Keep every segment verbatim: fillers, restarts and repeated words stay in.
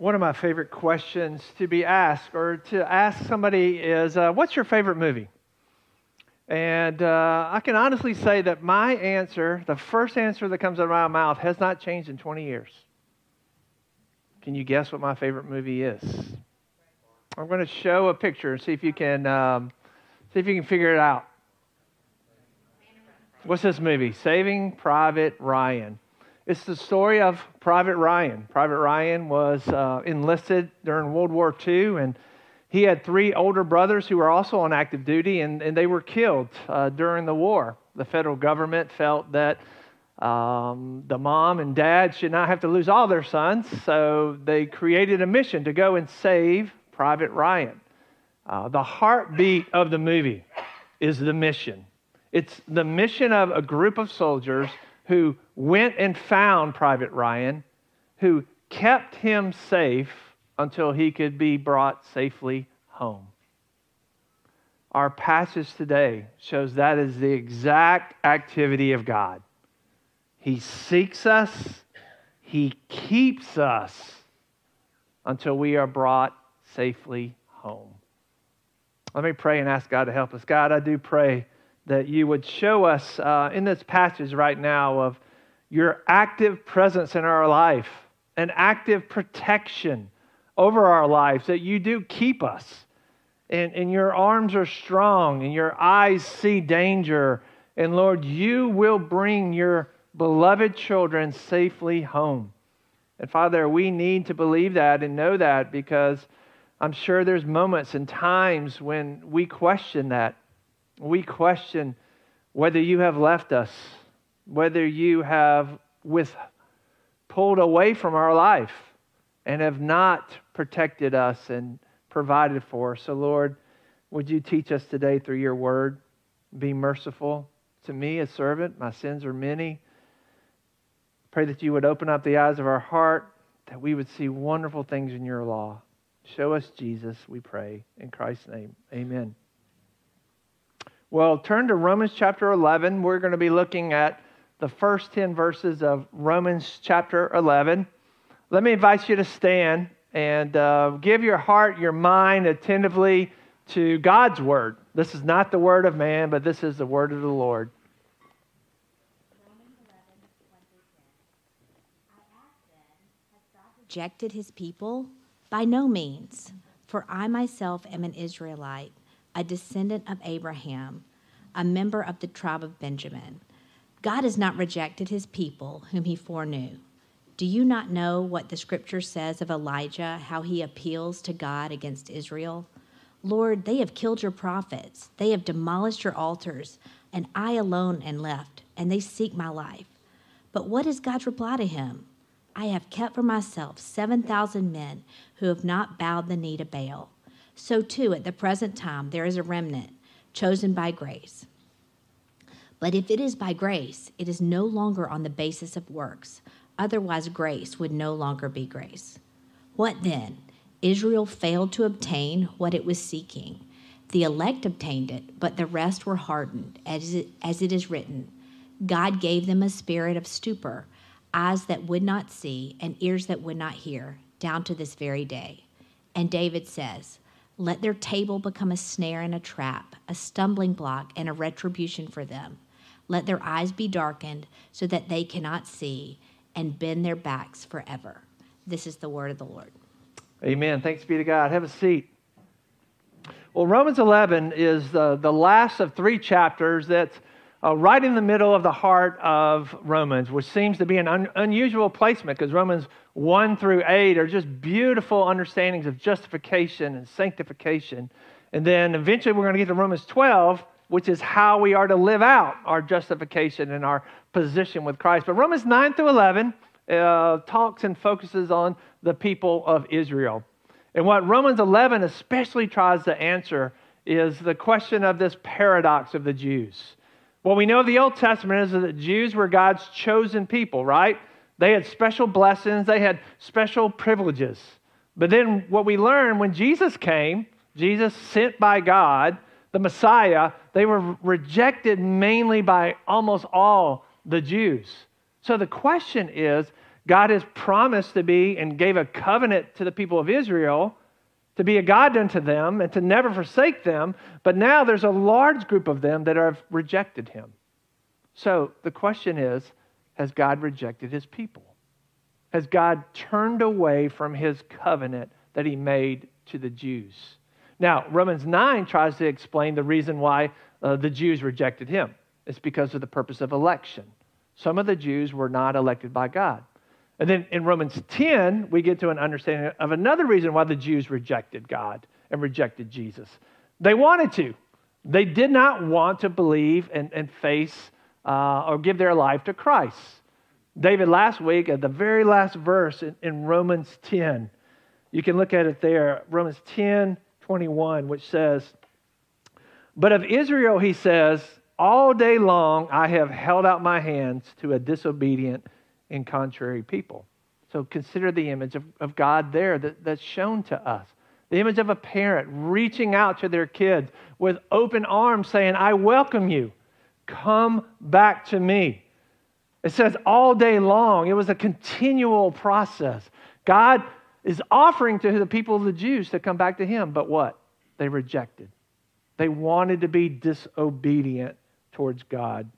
One of my favorite questions to be asked or to ask somebody is, uh, what's your favorite movie? And uh, I can honestly say that my answer, the first answer that comes out of my mouth, has not changed in twenty years. Can you guess what my favorite movie is? I'm going to show a picture and see if you can um, see if you can figure it out. What's this movie? Saving Private Ryan. It's the story of Private Ryan. Private Ryan was uh, enlisted during World War Two, and he had three older brothers who were also on active duty, and, and they were killed uh, during the war. The federal government felt that um, the mom and dad should not have to lose all their sons, so they created a mission to go and save Private Ryan. Uh, the heartbeat of the movie is the mission. It's the mission of a group of soldiers who went and found Private Ryan, who kept him safe until he could be brought safely home. Our passage today shows that is the exact activity of God. He seeks us, He keeps us until we are brought safely home. Let me pray and ask God to help us. God, I do pray that you would show us uh, in this passage right now of your active presence in our life, an active protection over our lives, that you do keep us, and, and your arms are strong, and your eyes see danger, and Lord, you will bring your beloved children safely home. And Father, we need to believe that and know that, because I'm sure there's moments and times when we question that. We question whether you have left us, whether you have with pulled away from our life and have not protected us and provided for us. So Lord, would you teach us today through your word? Be merciful to me, a servant. My sins are many. Pray that you would open up the eyes of our heart, that we would see wonderful things in your law. Show us Jesus, we pray. In Christ's name, amen. Well, turn to Romans chapter eleven. We're going to be looking at the first ten verses of Romans chapter eleven. Let me invite you to stand and uh, give your heart, your mind attentively to God's word. This is not the word of man, but this is the word of the Lord. Romans eleven, one through ten. I ask then, has God rejected his people? By no means, for I myself am an Israelite, a descendant of Abraham, a member of the tribe of Benjamin. God has not rejected his people, whom he foreknew. Do you not know what the scripture says of Elijah, how he appeals to God against Israel? Lord, they have killed your prophets, they have demolished your altars, and I alone am left, and they seek my life. But what is God's reply to him? I have kept for myself seven thousand men who have not bowed the knee to Baal. So too, at the present time, there is a remnant chosen by grace. But if it is by grace, it is no longer on the basis of works. Otherwise, grace would no longer be grace. What then? Israel failed to obtain what it was seeking. The elect obtained it, but the rest were hardened, as it, as it is written. God gave them a spirit of stupor, eyes that would not see, and ears that would not hear, down to this very day. And David says, let their table become a snare and a trap, a stumbling block and a retribution for them. Let their eyes be darkened so that they cannot see, and bend their backs forever. This is the word of the Lord. Amen. Thanks be to God. Have a seat. Well, Romans eleven is the, the last of three chapters that's uh, right in the middle of the heart of Romans, which seems to be an un- unusual placement, because Romans one through eight are just beautiful understandings of justification and sanctification. And then eventually we're going to get to Romans twelve, which is how we are to live out our justification and our position with Christ. But Romans nine through eleven uh, talks and focuses on the people of Israel. And what Romans eleven especially tries to answer is the question of this paradox of the Jews. What we know of the Old Testament is that the Jews were God's chosen people, right? They had special blessings, they had special privileges. But then what we learn when Jesus came, Jesus sent by God, the Messiah, they were rejected mainly by almost all the Jews. So the question is, God has promised to be and gave a covenant to the people of Israel to be a God unto them and to never forsake them. But now there's a large group of them that have rejected him. So the question is, has God rejected his people? Has God turned away from his covenant that he made to the Jews? Now, Romans nine tries to explain the reason why uh, the Jews rejected him. It's because of the purpose of election. Some of the Jews were not elected by God. And then in Romans ten, we get to an understanding of another reason why the Jews rejected God and rejected Jesus. They wanted to. They did not want to believe and, and face uh, or give their life to Christ. David, last week, at the very last verse in, in Romans ten, you can look at it there, Romans ten twenty-one, which says, "But of Israel, he says, all day long I have held out my hands to a disobedient and contrary people." So consider the image of, of God there that, that's shown to us. The image of a parent reaching out to their kids with open arms saying, "I welcome you. Come back to me." It says all day long. It was a continual process. God is offering to the people of the Jews to come back to him, but what? They rejected. They wanted to be disobedient towards God.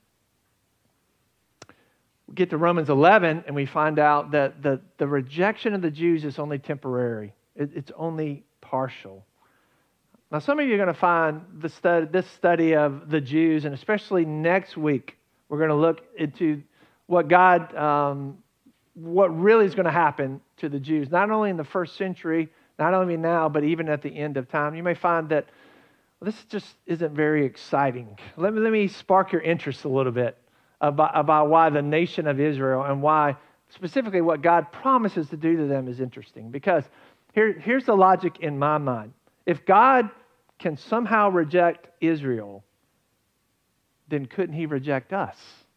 We get to Romans eleven and we find out that the, the rejection of the Jews is only temporary. It, it's only partial. Now, some of you are going to find the study, this study of the Jews, and especially next week, we're going to look into what God, um, what really is going to happen to the Jews, not only in the first century, not only now, but even at the end of time. You may find that well, this just isn't very exciting. Let me, let me spark your interest a little bit about, about why the nation of Israel and why specifically what God promises to do to them is interesting. Because here, here's the logic in my mind. If God can somehow reject Israel, then couldn't he reject us?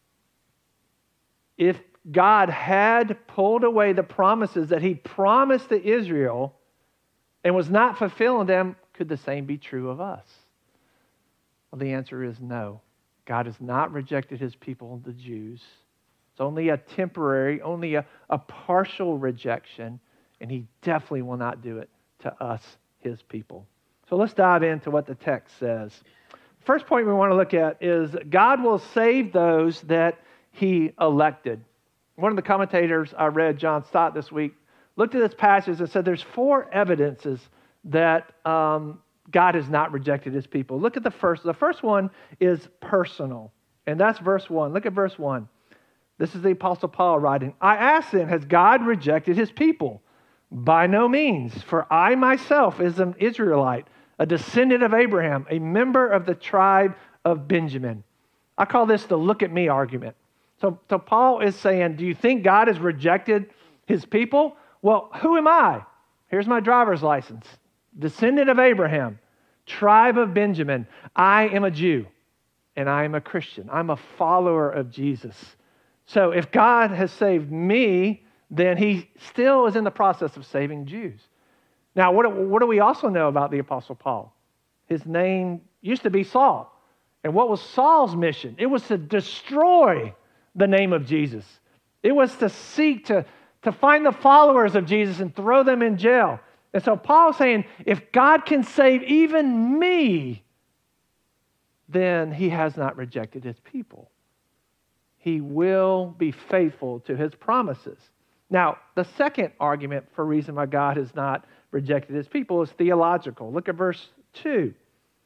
If God had pulled away the promises that he promised to Israel and was not fulfilling them, could the same be true of us? Well, the answer is no. God has not rejected his people, the Jews. It's only a temporary, only a, a partial rejection, and he definitely will not do it to us, his people. So let's dive into what the text says. First point we want to look at is God will save those that he elected. One of the commentators I read, John Stott, this week, looked at this passage and said there's four evidences that um, God has not rejected his people. Look at the first. The first one is personal, and that's verse one. Look at verse one. This is the Apostle Paul writing, "I ask then, has God rejected his people? By no means, for I myself is an Israelite, a descendant of Abraham, a member of the tribe of Benjamin." I call this the look at me argument. So, so Paul is saying, do you think God has rejected his people? Well, who am I? Here's my driver's license. Descendant of Abraham, tribe of Benjamin. I am a Jew, and I am a Christian. I'm a follower of Jesus. So if God has saved me, then he still is in the process of saving Jews. Now, what, what do we also know about the Apostle Paul? His name used to be Saul. And what was Saul's mission? It was to destroy the name of Jesus. It was to seek to, to find the followers of Jesus and throw them in jail. And so Paul's saying, if God can save even me, then he has not rejected his people. He will be faithful to his promises. Now, the second argument for reason why God has not rejected his people is theological. Look at verse two.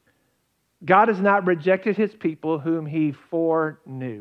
God has not rejected his people whom he foreknew.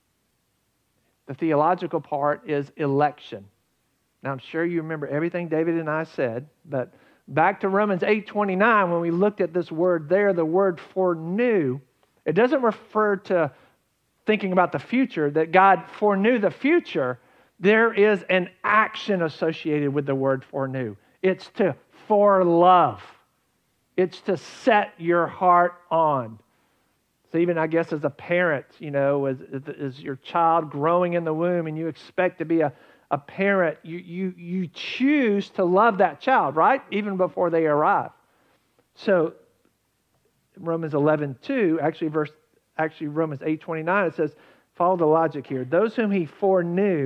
The theological part is election. Now, I'm sure you remember everything David and I said, but back to Romans eight twenty-nine, when we looked at this word there, the word foreknew, it doesn't refer to thinking about the future, that God foreknew the future. There is an action associated with the word foreknew. It's to forelove. It's to set your heart on. So even, I guess, as a parent, you know, as, as your child growing in the womb and you expect to be a, a parent, you, you, you choose to love that child, right? Even before they arrive. So Romans eleven two, actually verse, actually Romans eight twenty-nine, it says, follow the logic here. Those whom he foreknew,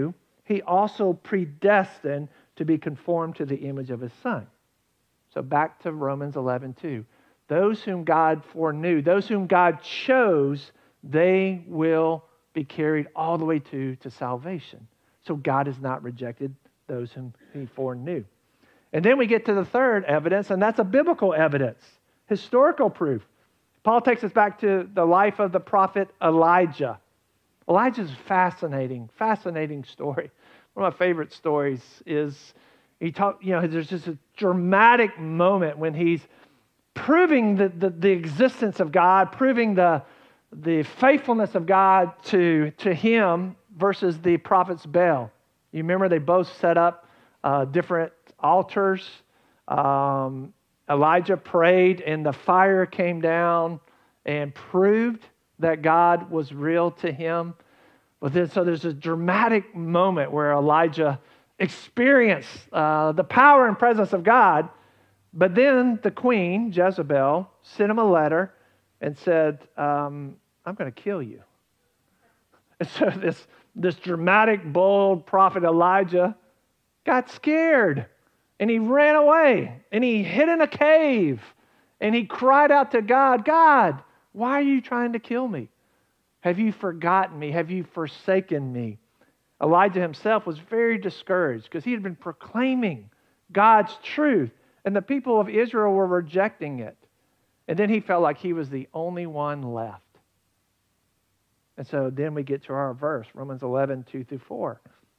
he also predestined to be conformed to the image of his Son. So back to Romans eleven two. Those whom God foreknew, those whom God chose, they will be carried all the way to, to salvation. So God has not rejected those whom he foreknew. And then we get to the third evidence, and that's a biblical evidence, historical proof. Paul takes us back to the life of the prophet Elijah. Elijah's fascinating, fascinating story. One of my favorite stories is he talk, you know, there's just a dramatic moment when he's proving the, the, the existence of God, proving the, the faithfulness of God to, to him versus the prophets Baal. You remember they both set up uh, different altars. Um, Elijah prayed and the fire came down and proved that God was real to him. But then, so there's a dramatic moment where Elijah experienced uh, the power and presence of God. But then the queen, Jezebel, sent him a letter and said, um, I'm going to kill you. And so this, this dramatic, bold prophet Elijah got scared. And he ran away. And he hid in a cave. And he cried out to God, God, why are you trying to kill me? Have you forgotten me? Have you forsaken me? Elijah himself was very discouraged because he had been proclaiming God's truth. And the people of Israel were rejecting it. And then he felt like he was the only one left. And so then we get to our verse, Romans eleven, two through four.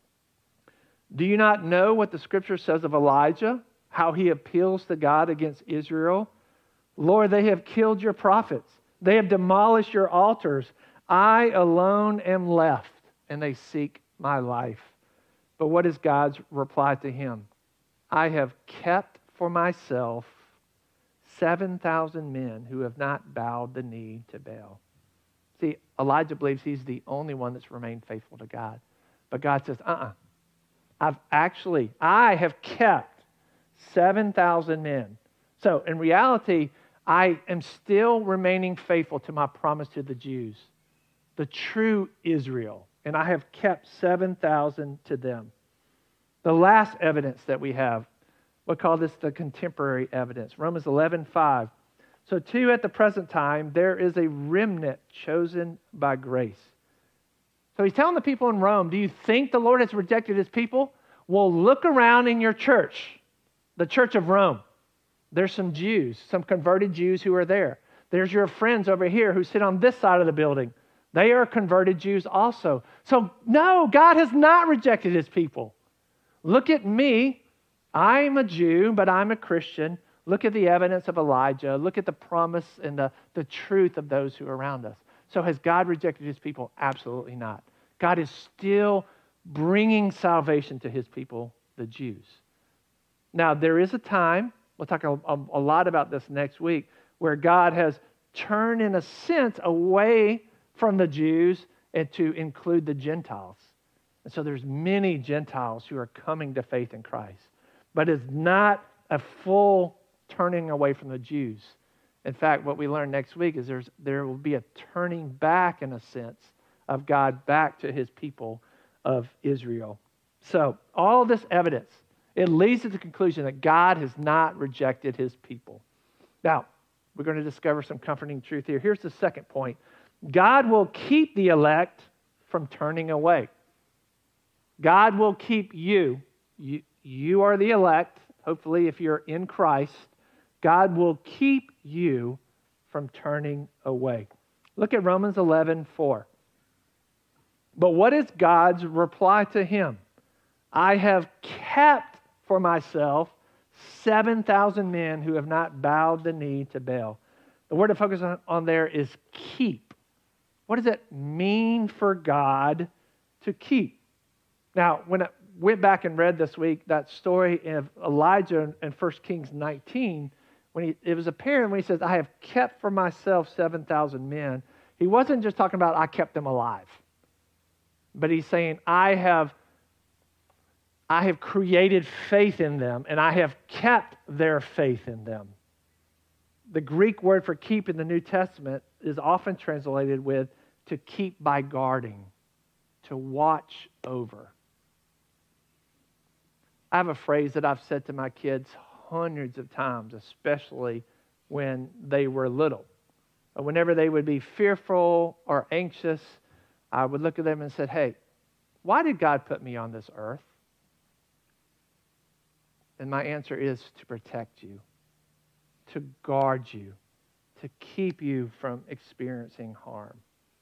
Do you not know what the scripture says of Elijah, how he appeals to God against Israel? Lord, they have killed your prophets. They have demolished your altars. I alone am left, and they seek my life. But what is God's reply to him? I have kept for myself seven thousand men who have not bowed the knee to Baal. See, Elijah believes he's the only one that's remained faithful to God. But God says, uh-uh. I've actually, I have kept seven thousand men. So in reality, I am still remaining faithful to my promise to the Jews, the true Israel. And I have kept seven thousand to them. The last evidence that we have, we'll call this the contemporary evidence. Romans eleven five. So too at the present time, there is a remnant chosen by grace. So he's telling the people in Rome, do you think the Lord has rejected his people? Well, look around in your church, the church of Rome. There's some Jews, some converted Jews who are there. There's your friends over here who sit on this side of the building. They are converted Jews also. So no, God has not rejected his people. Look at me. I'm a Jew, but I'm a Christian. Look at the evidence of Elijah. Look at the promise and the, the truth of those who are around us. So has God rejected his people? Absolutely not. God is still bringing salvation to his people, the Jews. Now, there is a time, we'll talk a, a, a lot about this next week, where God has turned, in a sense, away from the Jews and to include the Gentiles. And so there's many Gentiles who are coming to faith in Christ. But it's not a full turning away from the Jews. In fact, what we learn next week is there's there will be a turning back, in a sense, of God back to his people of Israel. So all of this evidence, it leads to the conclusion that God has not rejected his people. Now, we're going to discover some comforting truth here. Here's the second point. God will keep the elect from turning away. God will keep you. You, you are the elect. Hopefully, if you're in Christ, God will keep you from turning away. Look at Romans eleven four. But what is God's reply to him? I have kept for myself seven thousand men who have not bowed the knee to Baal. The word to focus on, on there is keep. What does it mean for God to keep? Now, when I went back and read this week that story of Elijah in First Kings nineteen, when he, it was apparent when he says, I have kept for myself seven thousand men, he wasn't just talking about I kept them alive. But he's saying, I have, I have created faith in them, and I have kept their faith in them. The Greek word for keep in the New Testament is often translated with to keep by guarding, to watch over. I have a phrase that I've said to my kids hundreds of times, especially when they were little. Whenever they would be fearful or anxious, I would look at them and say, hey, why did God put me on this earth? And my answer is to protect you, to guard you, to keep you from experiencing harm.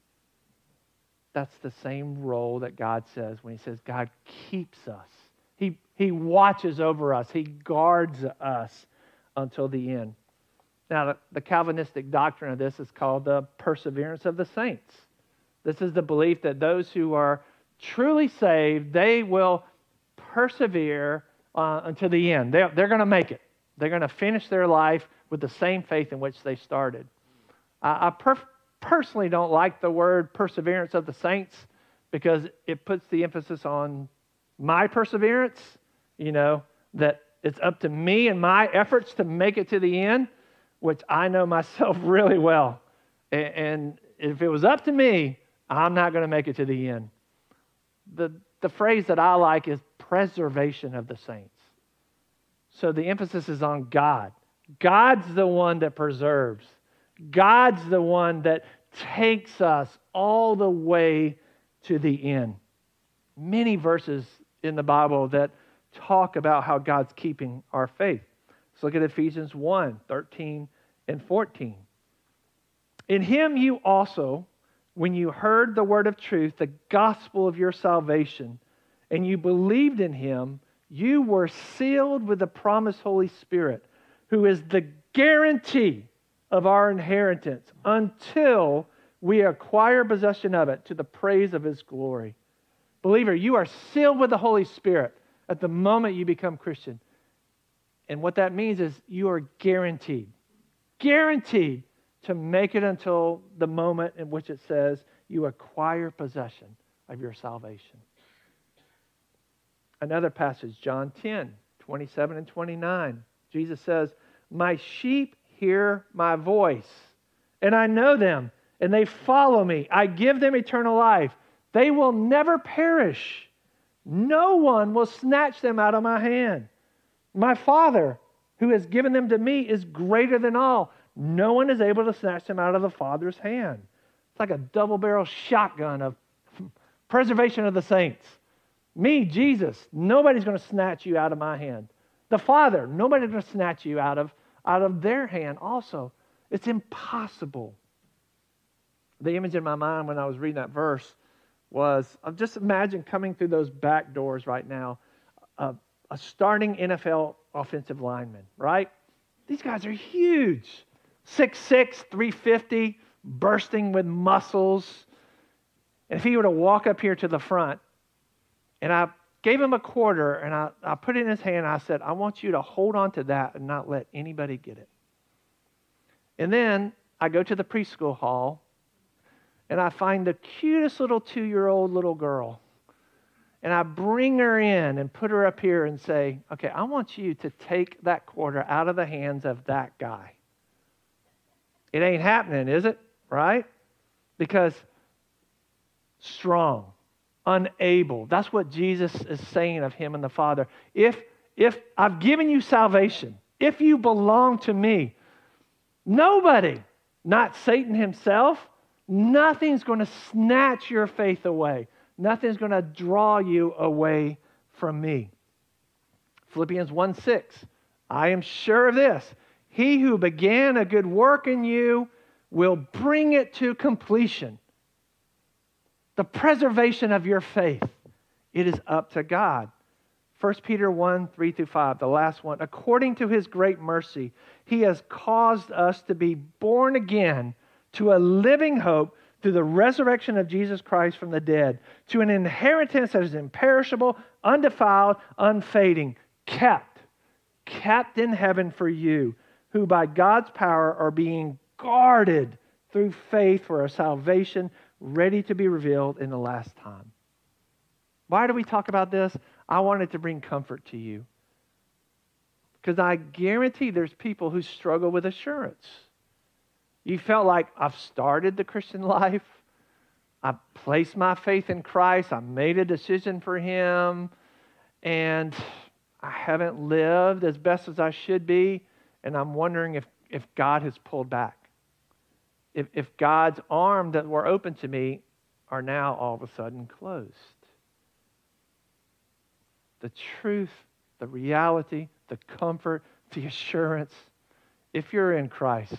That's the same role that God says when he says God keeps us. He, he watches over us. He guards us until the end. Now, the, the Calvinistic doctrine of this is called the perseverance of the saints. This is the belief that those who are truly saved, they will persevere uh, until the end. They're, they're going to make it. They're going to finish their life with the same faith in which they started. I, I per- personally don't like the word perseverance of the saints because it puts the emphasis on my perseverance, you know, that it's up to me and my efforts to make it to the end, which I know myself really well. And, and if it was up to me, I'm not going to make it to the end. The, the phrase that I like is preservation of the saints. So the emphasis is on God. God's the one that preserves. God's the one that takes us all the way to the end. Many verses in the Bible that talk about how God's keeping our faith. Let's look at Ephesians one, thirteen and fourteen. In him you also, when you heard the word of truth, the gospel of your salvation, and you believed in him, you were sealed with the promised Holy Spirit, who is the guarantee of our inheritance until we acquire possession of it to the praise of his glory. Believer, you are sealed with the Holy Spirit at the moment you become Christian. And what that means is you are guaranteed, guaranteed to make it until the moment in which it says you acquire possession of your salvation. Another passage, John ten, twenty-seven and twenty-nine. Jesus says, my sheep hear my voice, and I know them, and they follow me. I give them eternal life. They will never perish. No one will snatch them out of my hand. My Father, who has given them to me, is greater than all. No one is able to snatch them out of the Father's hand. It's like a double-barrel shotgun of preservation of the saints. Me, Jesus, nobody's going to snatch you out of my hand. The Father, nobody's going to snatch you out of, out of their hand also. It's impossible. The image in my mind when I was reading that verse was, just imagine coming through those back doors right now, uh, a starting N F L offensive lineman, right? These guys are huge. six six, three fifty, bursting with muscles. And if he were to walk up here to the front, and I gave him a quarter, and I, I put it in his hand, and I said, I want you to hold on to that and not let anybody get it. And then I go to the preschool hall, and I find the cutest little two-year-old little girl. And I bring her in and put her up here and say, okay, I want you to take that quarter out of the hands of that guy. It ain't happening, is it? Right? Because strong, unable. That's what Jesus is saying of him and the Father. If, if I've given you salvation, if you belong to me, nobody, not Satan himself, nothing's going to snatch your faith away. Nothing's going to draw you away from me. Philippians one six, I am sure of this. He who began a good work in you will bring it to completion. The preservation of your faith, it is up to God. First Peter one, three through five, the last one. According to his great mercy, he has caused us to be born again to a living hope through the resurrection of Jesus Christ from the dead, to an inheritance that is imperishable, undefiled, unfading, kept, kept in heaven for you, who by God's power are being guarded through faith for a salvation ready to be revealed in the last time. Why do we talk about this? I wanted to bring comfort to you, because I guarantee there's people who struggle with assurance. You felt like, I've started the Christian life. I've placed my faith in Christ. I made a decision for him. And I haven't lived as best as I should be, and I'm wondering if, if God has pulled back. If, if God's arms that were open to me are now all of a sudden closed. The truth, the reality, the comfort, the assurance, if you're in Christ,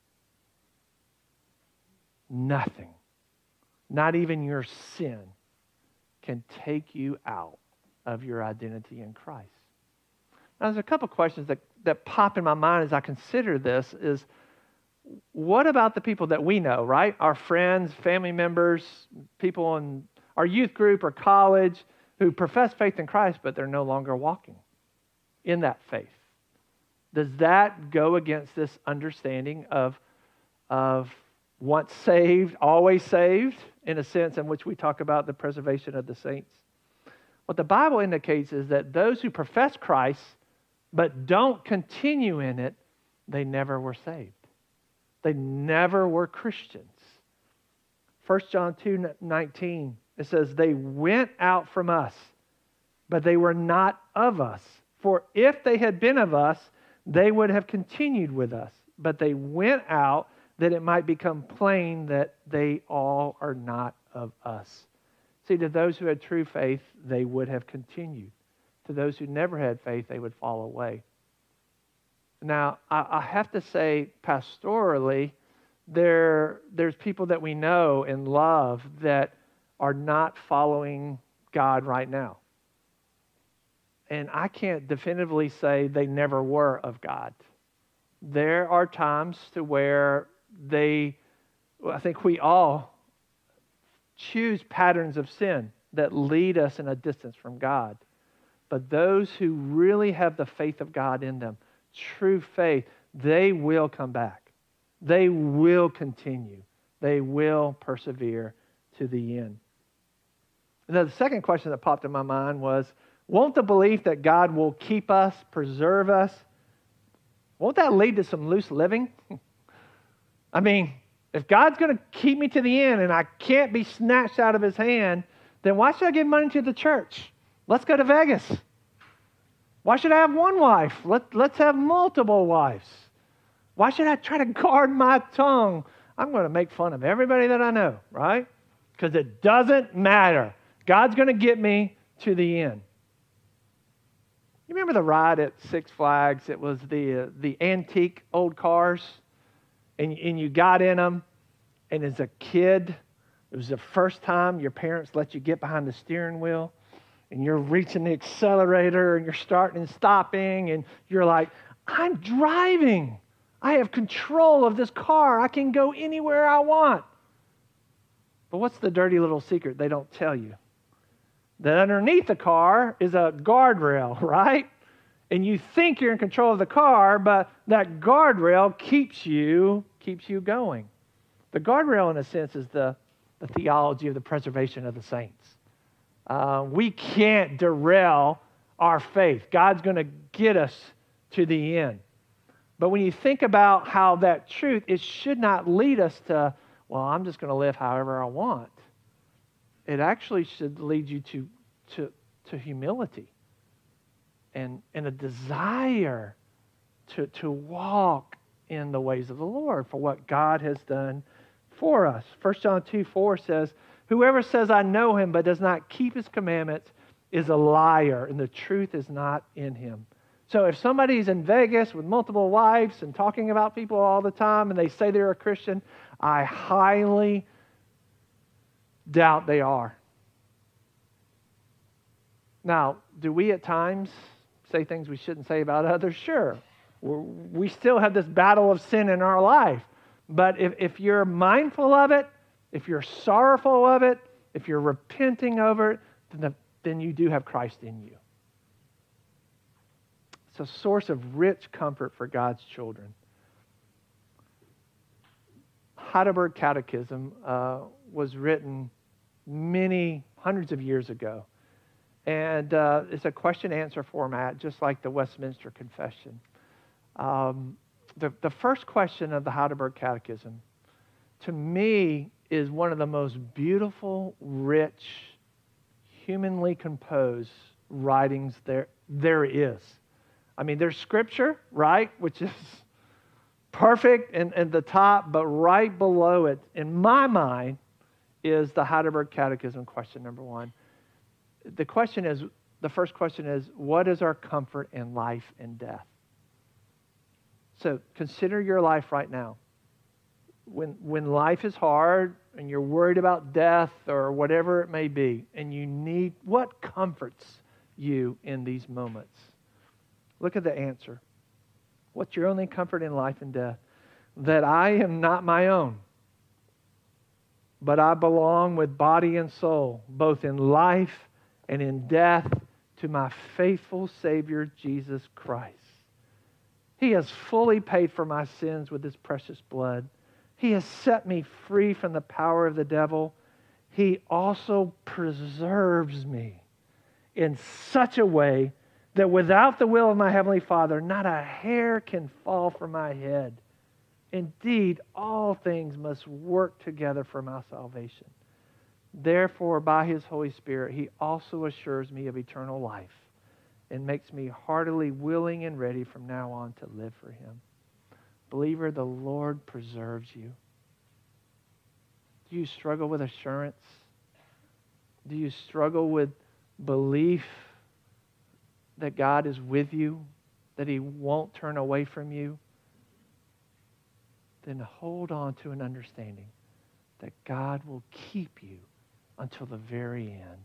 nothing, not even your sin, can take you out of your identity in Christ. Now, there's a couple questions that, that pop in my mind as I consider this is, what about the people that we know, right? Our friends, family members, people in our youth group or college who profess faith in Christ, but they're no longer walking in that faith. Does that go against this understanding of, of once saved, always saved, in a sense in which we talk about the preservation of the saints? What the Bible indicates is that those who profess Christ but don't continue in it, they never were saved. They never were Christians. First John two nineteen, it says, they went out from us, but they were not of us. For if they had been of us, they would have continued with us. But they went out that it might become plain that they all are not of us. See, to those who had true faith, they would have continued. To those who never had faith, they would fall away. Now, I, I have to say, pastorally, there, there's people that we know and love that are not following God right now. And I can't definitively say they never were of God. There are times to where they, well, I think we all choose patterns of sin that lead us in a distance from God. But those who really have the faith of God in them, true faith, they will come back. They will continue. They will persevere to the end. And then the second question that popped in my mind was, won't the belief that God will keep us, preserve us, won't that lead to some loose living? I mean, if God's going to keep me to the end and I can't be snatched out of his hand, then why should I give money to the church? Let's go to Vegas. Why should I have one wife? Let, let's have multiple wives. Why should I try to guard my tongue? I'm going to make fun of everybody that I know, right? Because it doesn't matter. God's going to get me to the end. You remember the ride at Six Flags? It was the uh, the antique old cars, and, and you got in them, and as a kid, it was the first time your parents let you get behind the steering wheel, and you're reaching the accelerator, and you're starting and stopping, and you're like, I'm driving. I have control of this car. I can go anywhere I want. But what's the dirty little secret they don't tell you? That underneath the car is a guardrail, right? And you think you're in control of the car, but that guardrail keeps you keeps you going. The guardrail, in a sense, is the, the theology of the preservation of the saints. Uh, we can't derail our faith. God's going to get us to the end. But when you think about how that truth, it should not lead us to, well, I'm just going to live however I want. It actually should lead you to, to, to humility and, and a desire to, to walk in the ways of the Lord for what God has done for us. First John two four says, whoever says I know him but does not keep his commandments is a liar, and the truth is not in him. So if somebody's in Vegas with multiple wives and talking about people all the time and they say they're a Christian, I highly doubt they are. Now, do we at times say things we shouldn't say about others? Sure. We're, we still have this battle of sin in our life. But if, if you're mindful of it, if you're sorrowful of it, if you're repenting over it, then, the, then you do have Christ in you. It's a source of rich comfort for God's children. Heidelberg Catechism uh, was written many hundreds of years ago. And uh, it's a question-answer format, just like the Westminster Confession. Um, the, the first question of the Heidelberg Catechism, to me, is one of the most beautiful, rich, humanly composed writings there, there is. I mean, there's scripture, right, which is perfect and at the top, but right below it, in my mind, is the Heidelberg Catechism question number one. The question is, the first question is, what is our comfort in life and death? So consider your life right now. When, when life is hard and you're worried about death or whatever it may be, and you need, what comforts you in these moments? Look at the answer. What's your only comfort in life and death? That I am not my own, but I belong with body and soul, both in life and in death, to my faithful Savior, Jesus Christ. He has fully paid for my sins with His precious blood. He has set me free from the power of the devil. He also preserves me in such a way that without the will of my Heavenly Father, not a hair can fall from my head. Indeed, all things must work together for my salvation. Therefore, by His Holy Spirit, He also assures me of eternal life and makes me heartily willing and ready from now on to live for Him. Believer, the Lord preserves you. Do you struggle with assurance? Do you struggle with belief that God is with you, that He won't turn away from you? Then hold on to an understanding that God will keep you until the very end.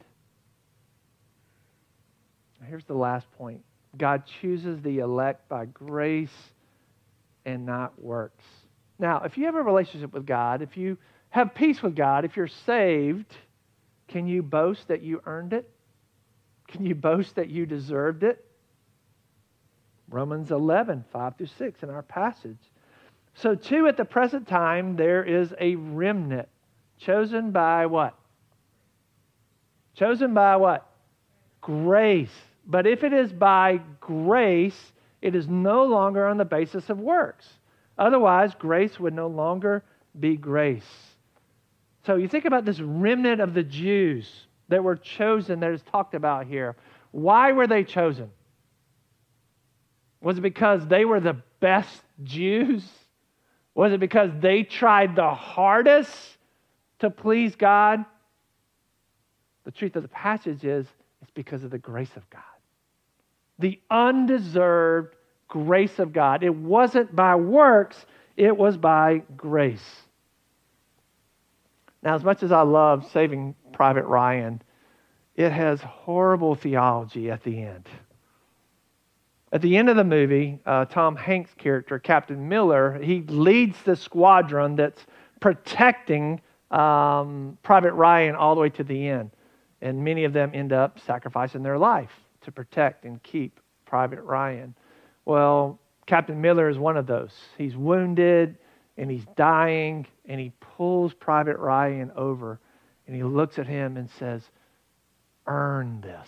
Here's the last point. God chooses the elect by grace and not works. Now, if you have a relationship with God, if you have peace with God, if you're saved, can you boast that you earned it? Can you boast that you deserved it? Romans eleven, five through six in our passage. So too, at the present time, there is a remnant chosen by what? Chosen by what? Grace. But if it is by grace, it is no longer on the basis of works. Otherwise, grace would no longer be grace. So you think about this remnant of the Jews that were chosen, that is talked about here. Why were they chosen? Was it because they were the best Jews? Was it because they tried the hardest to please God? The truth of the passage is, it's because of the grace of God. The undeserved grace of God. It wasn't by works, it was by grace. Now, as much as I love Saving Private Ryan, it has horrible theology at the end. At the end of the movie, uh, Tom Hanks' character, Captain Miller, he leads the squadron that's protecting um, Private Ryan all the way to the end. And many of them end up sacrificing their life to protect and keep Private Ryan. Well, Captain Miller is one of those. He's wounded and he's dying, and he pulls Private Ryan over and he looks at him and says, "Earn this.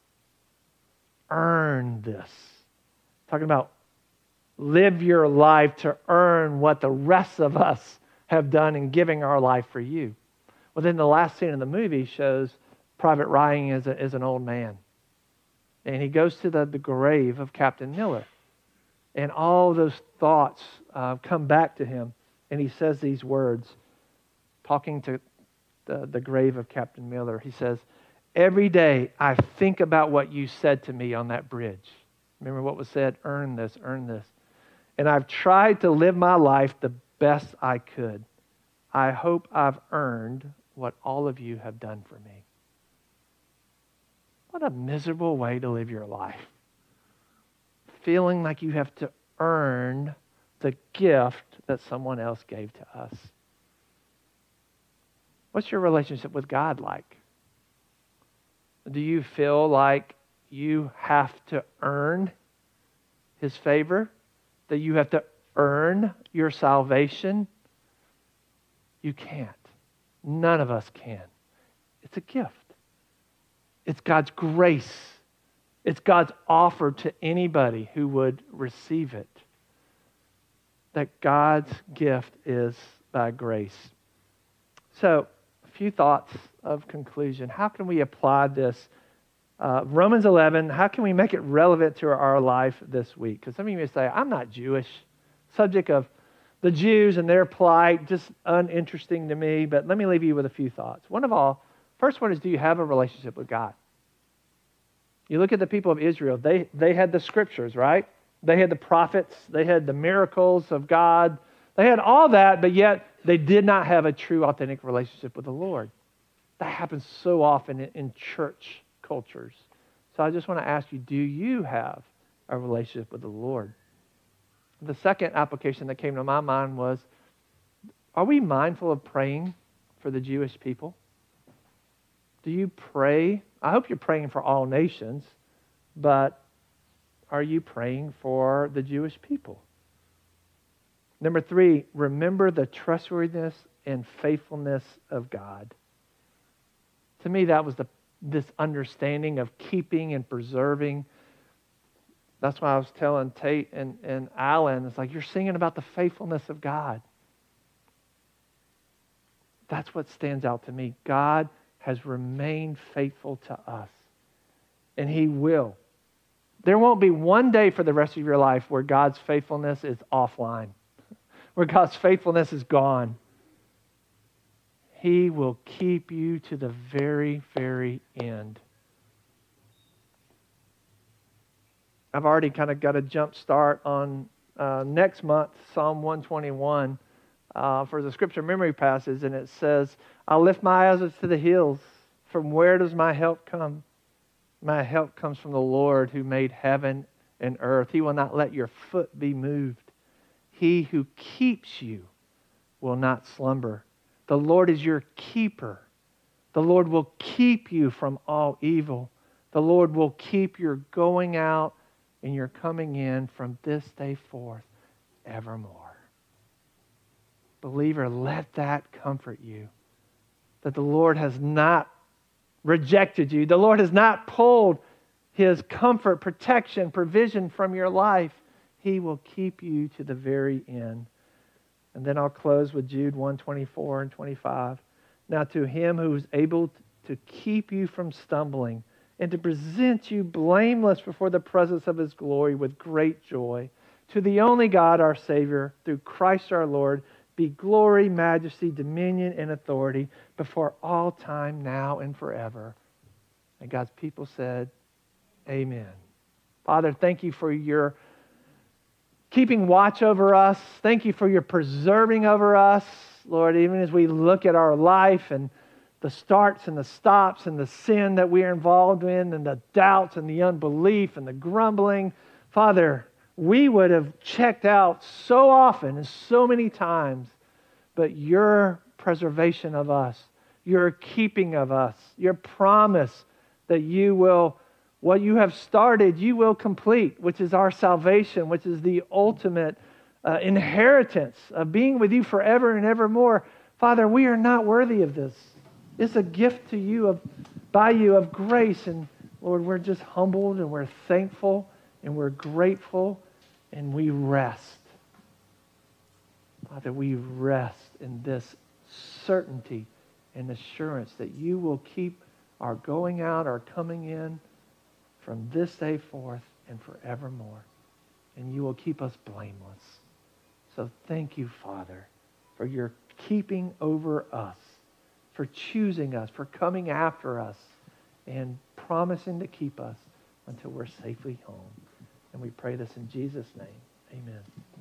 Earn this." Talking about live your life to earn what the rest of us have done in giving our life for you. Well, then the last scene in the movie shows Private Ryan is, a, is an old man. And he goes to the, the grave of Captain Miller. And all those thoughts uh, come back to him. And he says these words, talking to the, the grave of Captain Miller. He says, "Every day I think about what you said to me on that bridge." Remember what was said? Earn this, earn this. "And I've tried to live my life the best I could. I hope I've earned what all of you have done for me." What a miserable way to live your life. Feeling like you have to earn the gift that someone else gave to us. What's your relationship with God like? Do you feel like you have to earn His favor? That you have to earn your salvation? You can't. None of us can. It's a gift. It's God's grace. It's God's offer to anybody who would receive it. That God's gift is by grace. So, a few thoughts of conclusion. How can we apply this Uh, Romans eleven, how can we make it relevant to our life this week? Because some of you may say, I'm not Jewish. Subject of the Jews and their plight, just uninteresting to me. But let me leave you with a few thoughts. One of all, first one is, do you have a relationship with God? You look at the people of Israel, they, they had the scriptures, right? They had the prophets, they had the miracles of God. They had all that, but yet they did not have a true, authentic relationship with the Lord. That happens so often in, in church cultures. So I just want to ask you, do you have a relationship with the Lord? The second application that came to my mind was, are we mindful of praying for the Jewish people? Do you pray? I hope you're praying for all nations, but are you praying for the Jewish people? Number three, remember the trustworthiness and faithfulness of God. To me, that was the this understanding of keeping and preserving. That's why I was telling Tate and, and Alan, it's like you're singing about the faithfulness of God. That's what stands out to me. God has remained faithful to us, and He will. There won't be one day for the rest of your life where God's faithfulness is offline, where God's faithfulness is gone. He will keep you to the very, very end. I've already kind of got a jump start on uh, next month, Psalm one twenty-one, uh, for the scripture memory passage, and it says, I'll lift my eyes to the hills. From where does my help come? My help comes from the Lord who made heaven and earth. He will not let your foot be moved. He who keeps you will not slumber. The Lord is your keeper. The Lord will keep you from all evil. The Lord will keep your going out and your coming in from this day forth evermore. Believer, let that comfort you, that the Lord has not rejected you. The Lord has not pulled His comfort, protection, provision from your life. He will keep you to the very end. And then I'll close with Jude one twenty-four and twenty-five. Now to Him who is able to keep you from stumbling and to present you blameless before the presence of His glory with great joy, to the only God our Savior, through Christ our Lord, be glory, majesty, dominion, and authority before all time, now and forever. And God's people said, Amen. Father, thank You for Your keeping watch over us. Thank You for Your preserving over us. Lord, even as we look at our life and the starts and the stops and the sin that we are involved in and the doubts and the unbelief and the grumbling, Father, we would have checked out so often and so many times, but Your preservation of us, Your keeping of us, Your promise that You will, what You have started, You will complete, which is our salvation, which is the ultimate uh, inheritance of being with You forever and evermore. Father, we are not worthy of this. It's a gift to You, of, by You, of grace. And Lord, we're just humbled and we're thankful and we're grateful and we rest. Father, we rest in this certainty and assurance that You will keep our going out, our coming in from this day forth and forevermore. And You will keep us blameless. So thank You, Father, for Your keeping over us, for choosing us, for coming after us, and promising to keep us until we're safely home. And we pray this in Jesus' name. Amen.